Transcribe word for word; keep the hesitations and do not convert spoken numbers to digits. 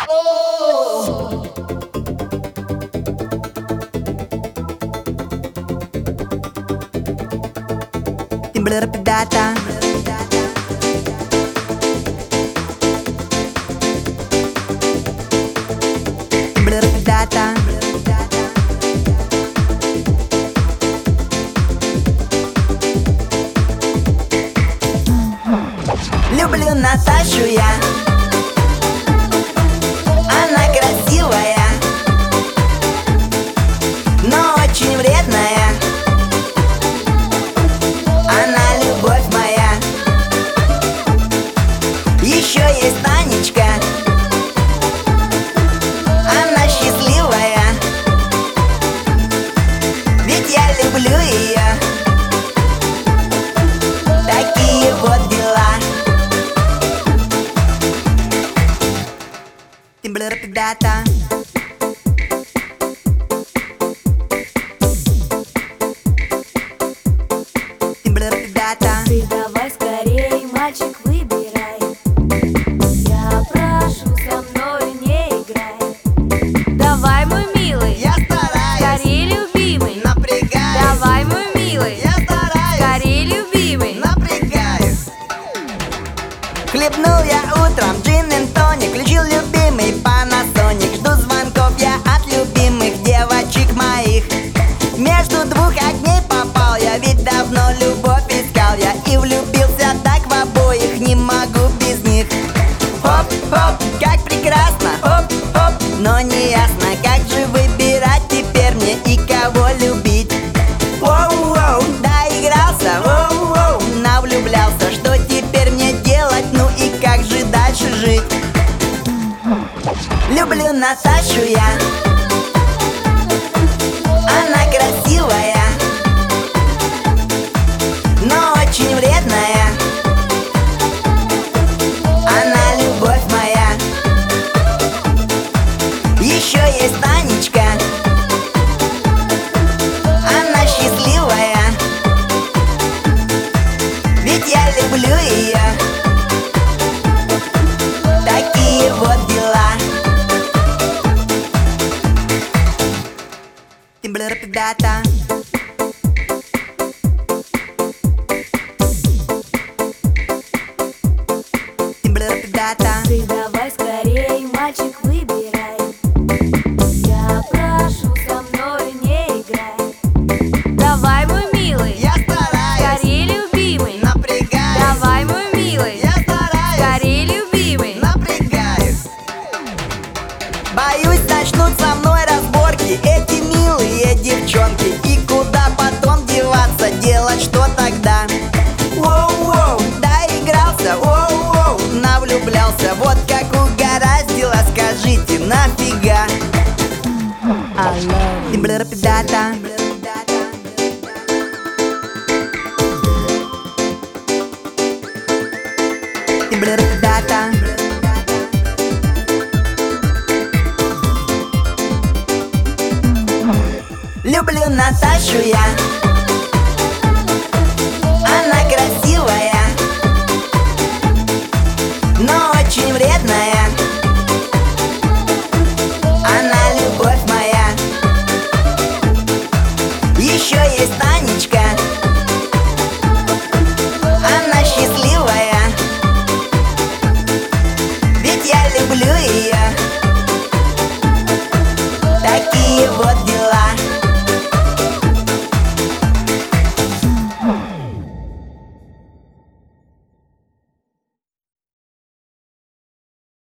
Timbaler pedata. Timbaler pedata. Люблю Наташу я. Она красивая, но очень вредная. Она любовь моя. Еще есть Танечка. Она счастливая, ведь я люблю ее. Такие вот дела. Timbaler pedata. Timbaler pedata. Ты давай скорей, мальчик, выбирай. Я прошу, со мной не играй. Давай, мой милый, Я стараюсь, скорей, любимый. напрягаюсь. Давай, мой милый, Я стараюсь, скорей, любимый. напрягаюсь. Хлебнул я утром джин и тоник, включил любимый Panasonic. Жду звонков я от любимых девочек моих. Между двух огней попал я, ведь давно любовь искал я. И влюбился так в обоих, не могу без них. Хоп-хоп, как прекрасно, хоп-хоп. Но не ясно, как же выбирать теперь мне и кого любить. Воу-воу, доигрался, воу-воу, навлюблялся. Что теперь мне делать, ну и как же дальше жить? Люблю Наташу я. Она красивая, но очень вредная. Она любовь моя. Еще есть Танечка. Она счастливая, ведь я люблю ее. Такие вот дела. Timbaler pedata. Timbaler pedata. Ты давай скорей, мальчик, выбирай. Я прошу, со мной не играй. Давай, мой милый, Я стараюсь, скорей, любимый. напрягаюсь. Давай, мой милый, Я стараюсь, скорей, любимый. напрягаюсь. Боюсь, начнут со мной разборки эти милые девчонки. И куда потом деваться, делать что тогда? Воу-воу, доигрался, воу-воу, навлюблялся. Вот как угораздило, скажите, нафига? Timbaler pedata. Timbaler pedata. Люблю Наташу я. Она красивая, но очень вредная. Она любовь моя. Еще есть Танечка. Она счастливая, ведь я люблю ее.